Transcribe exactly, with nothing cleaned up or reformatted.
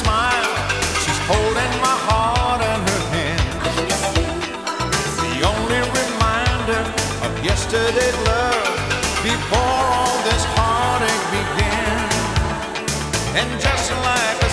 smile. She's holding my heart in her hand. The only reminder of yesterday's love before all this heartache began. And just like a